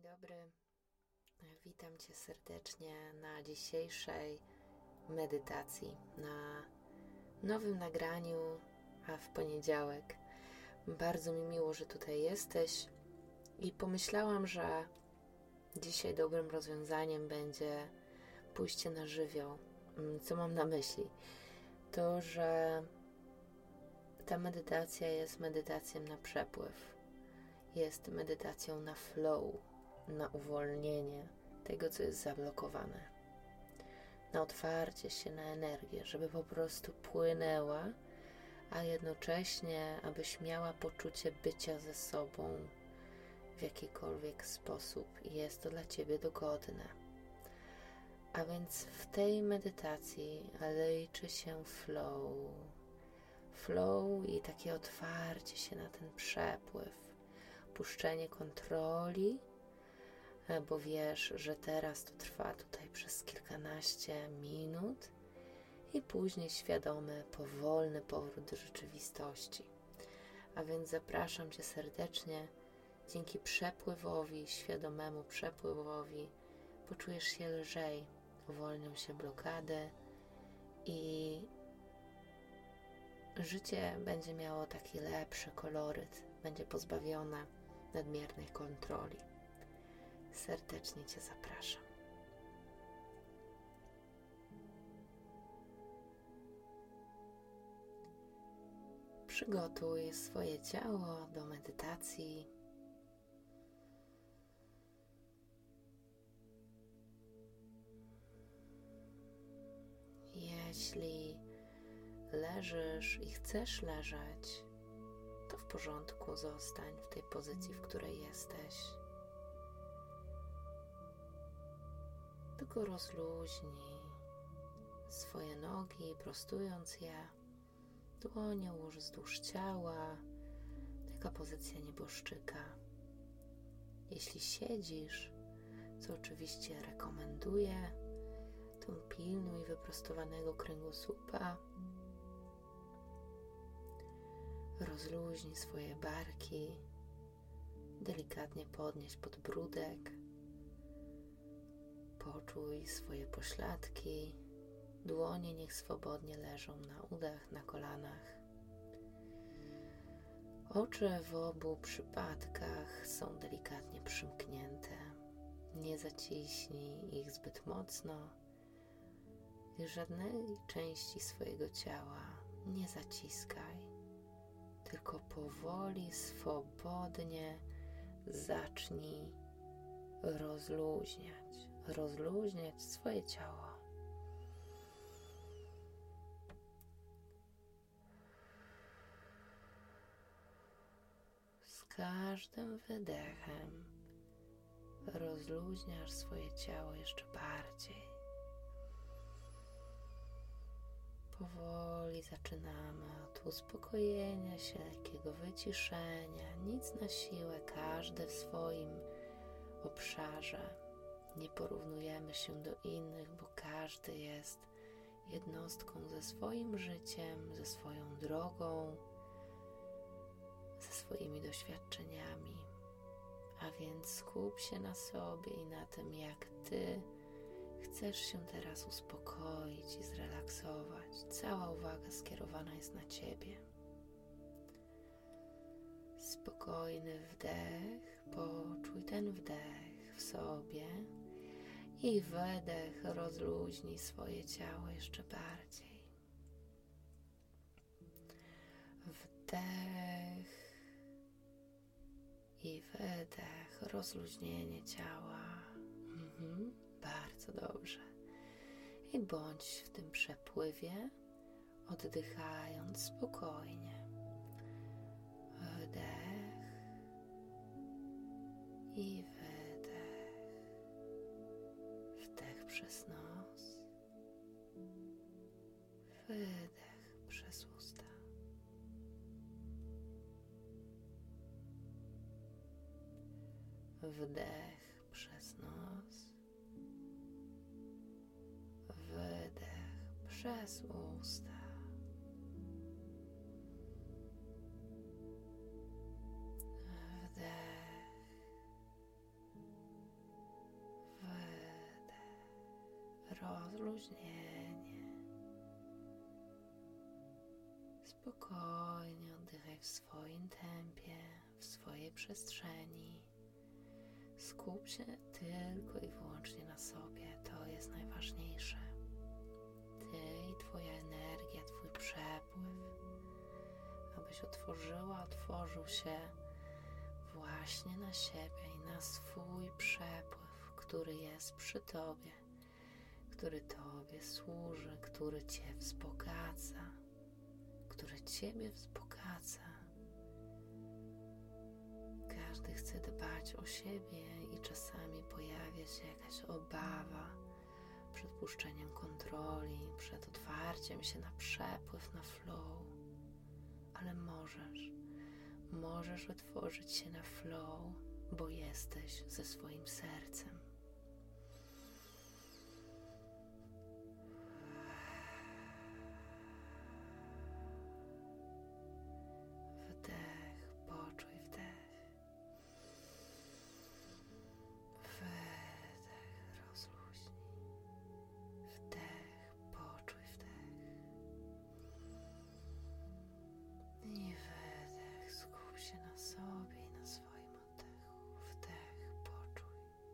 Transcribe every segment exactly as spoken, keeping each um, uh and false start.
dobry, witam Cię serdecznie na dzisiejszej medytacji, na nowym nagraniu, a w poniedziałek. Bardzo mi miło, że tutaj jesteś i pomyślałam, że dzisiaj dobrym rozwiązaniem będzie pójście na żywioł. Co mam na myśli? To, że ta medytacja jest medytacją na przepływ, jest medytacją na flow, na uwolnienie tego, co jest zablokowane, na otwarcie się na energię, żeby po prostu płynęła, a jednocześnie, abyś miała poczucie bycia ze sobą w jakikolwiek sposób i jest to dla Ciebie dogodne. A więc w tej medytacji liczy się flow, flow i takie otwarcie się na ten przepływ, puszczenie kontroli, bo wiesz, że teraz to trwa tutaj przez kilkanaście minut i później świadomy, powolny powrót do rzeczywistości. A więc zapraszam Cię serdecznie. Dzięki przepływowi, świadomemu przepływowi poczujesz się lżej, uwolnią się blokady i życie będzie miało taki lepszy koloryt, będzie pozbawione nadmiernej kontroli. Serdecznie Cię zapraszam. Przygotuj swoje ciało do medytacji. Jeśli leżysz i chcesz leżeć, to w porządku, zostań w tej pozycji, w której jesteś. Tylko rozluźnij swoje nogi, prostując je. Dłonie ułóż wzdłuż ciała. Taka pozycja nieboszczyka. Jeśli siedzisz, co oczywiście rekomenduję, to pilnuj wyprostowanego kręgosłupa. Rozluźnij swoje barki. Delikatnie podnieś podbródek. Poczuj swoje pośladki, dłonie niech swobodnie leżą na udach, na kolanach. Oczy w obu przypadkach są delikatnie przymknięte. Nie zaciśnij ich zbyt mocno i żadnej części swojego ciała nie zaciskaj, tylko powoli, swobodnie zacznij rozluźniać, rozluźniać swoje ciało. Z każdym wydechem rozluźniasz swoje ciało jeszcze bardziej. Powoli zaczynamy od uspokojenia się, lekkiego wyciszenia, nic na siłę, każdy w swoim obszarze. Nie porównujemy się do innych, bo każdy jest jednostką ze swoim życiem, ze swoją drogą, ze swoimi doświadczeniami. A więc skup się na sobie i na tym, jak Ty chcesz się teraz uspokoić i zrelaksować. Cała uwaga skierowana jest na Ciebie. Spokojny wdech, poczuj ten wdech w sobie i wydech, rozluźnij swoje ciało jeszcze bardziej. Wdech i wydech, rozluźnienie ciała. Mhm, bardzo dobrze. I bądź w tym przepływie, oddychając spokojnie. Wdech i wydech. Wdech przez nos. Wydech przez usta. Wdech przez nos. Wydech przez usta. Wdech rozluźnienie. Spokojnie oddychaj w swoim tempie, w swojej przestrzeni. Skup się tylko i wyłącznie na sobie, to jest najważniejsze. Ty i Twoja energia, Twój przepływ, abyś otworzyła, otworzył się właśnie na siebie i na swój przepływ, który jest przy Tobie, który Tobie służy, który Cię wzbogaca, który Ciebie wzbogaca. Każdy chce dbać o siebie i czasami pojawia się jakaś obawa przed puszczeniem kontroli, przed otwarciem się na przepływ, na flow. Ale możesz, możesz otworzyć się na flow, bo jesteś ze swoim sercem. Wdech, poczuj wdech. Wydech, rozluźnij. Wdech, poczuj wdech. I wydech, skup się na sobie i na swoim oddechu. Wdech, poczuj.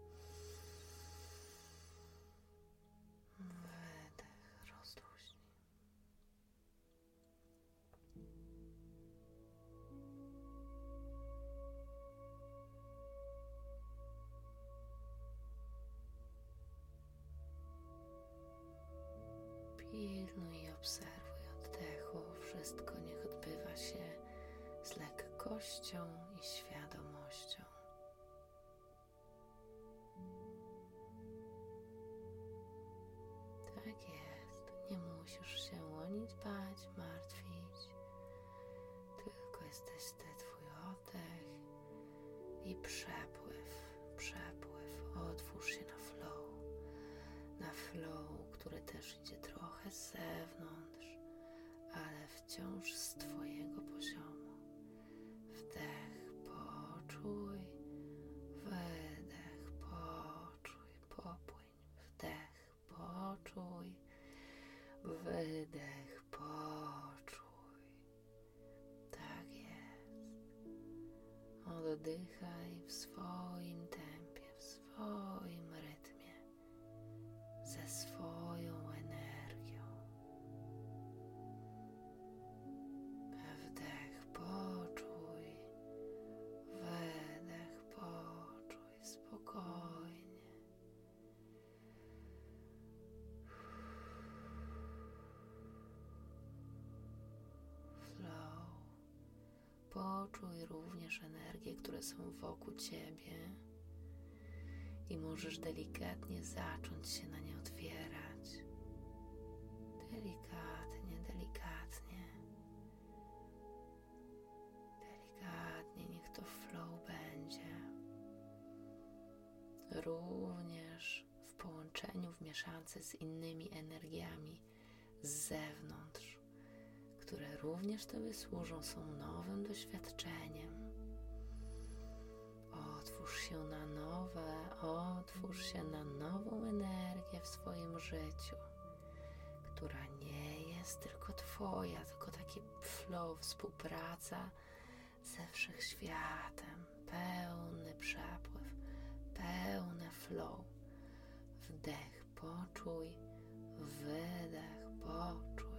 Wydech, rozluźnij. Pilnuj i obserwuj oddechu. Wszystko niech odbywa się z lekkością i świadomością. Tak jest. Nie musisz się o nic bać, martwić. Tylko jesteś Ty, Twój oddech i przepływ. Przepływ. Otwórz się na flow. Na flow, który też idzie trochę z zewnątrz, ale wciąż z Twojego poziomu. Wdech, poczuj, wydech, poczuj, popłyń. Wdech, poczuj, wydech, poczuj. Tak jest. Oddychaj w swoim tempie, w swoim rytmie, ze swoją energią. Wdech, poczuj, wydech, poczuj, spokojnie. Flow. Poczuj również energie, które są wokół Ciebie. I możesz delikatnie zacząć się na nie otwierać. Delikatnie, delikatnie. Delikatnie, niech to flow będzie. Również w połączeniu, w mieszance z innymi energiami z zewnątrz, które również Tobie służą, są nowym doświadczeniem. Otwórz się na nowe, otwórz się na nową energię w swoim życiu, która nie jest tylko Twoja, tylko taki flow, współpraca ze wszechświatem, pełny przepływ, pełne flow. Wdech, poczuj, wydech, poczuj.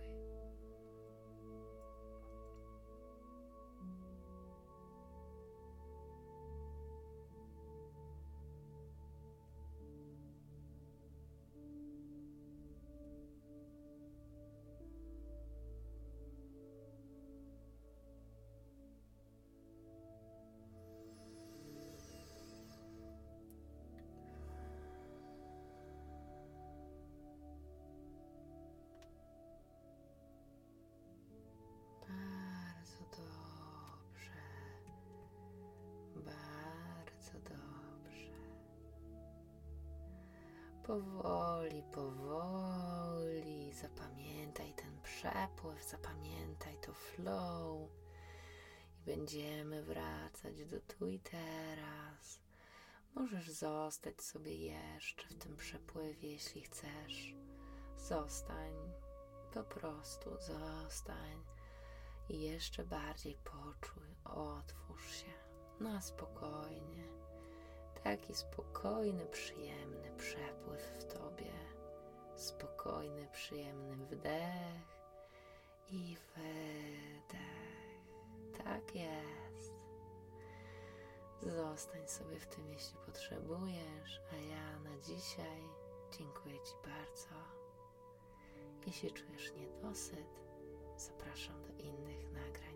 Powoli, powoli zapamiętaj ten przepływ, zapamiętaj to flow i będziemy wracać do tu i teraz. Możesz zostać sobie jeszcze w tym przepływie, jeśli chcesz. Zostań, po prostu zostań i jeszcze bardziej poczuj, otwórz się na spokojnie. Taki spokojny, przyjemny przepływ w tobie. Spokojny, przyjemny wdech i wydech. Tak jest. Zostań sobie w tym, jeśli potrzebujesz, a ja na dzisiaj dziękuję Ci bardzo. Jeśli czujesz niedosyt, zapraszam do innych nagrań.